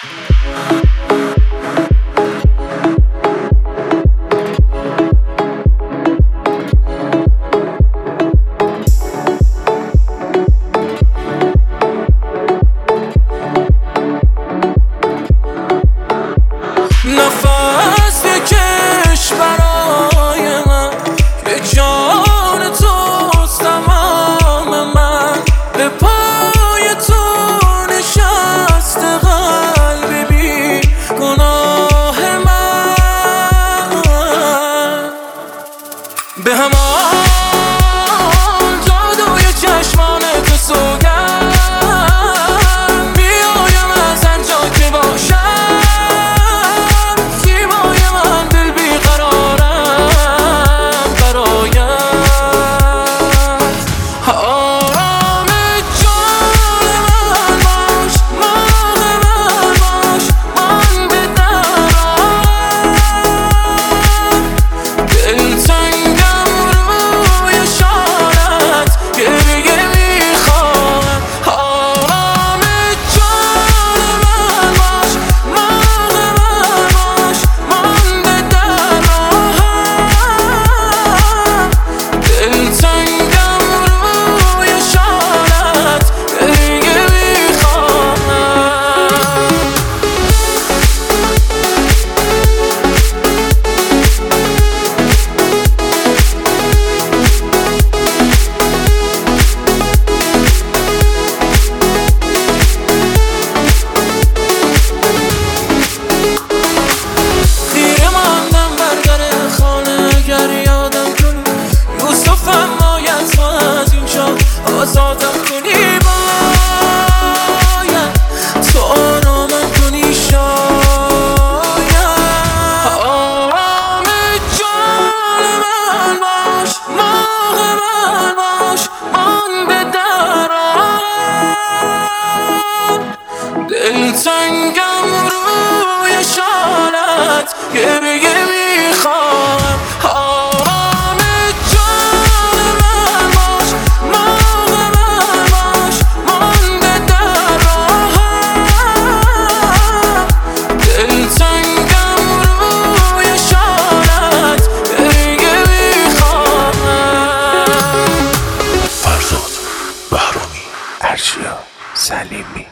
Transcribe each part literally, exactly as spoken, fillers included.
نفس بکش برای من که جان توست تمام من، به پای تو نشسته قلب بی گناه من، به همان جادوی چشمان تو سوگند بیایم از هر جا که باشم، آزادم کنی باید تو آرامم کنی شاید، آرام جان من باش، ماه من باش، من به درم دلتنگم روی شالت گریه میخوام، سلیمی.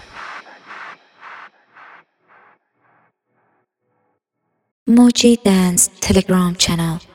Moji Dance Telegram channel.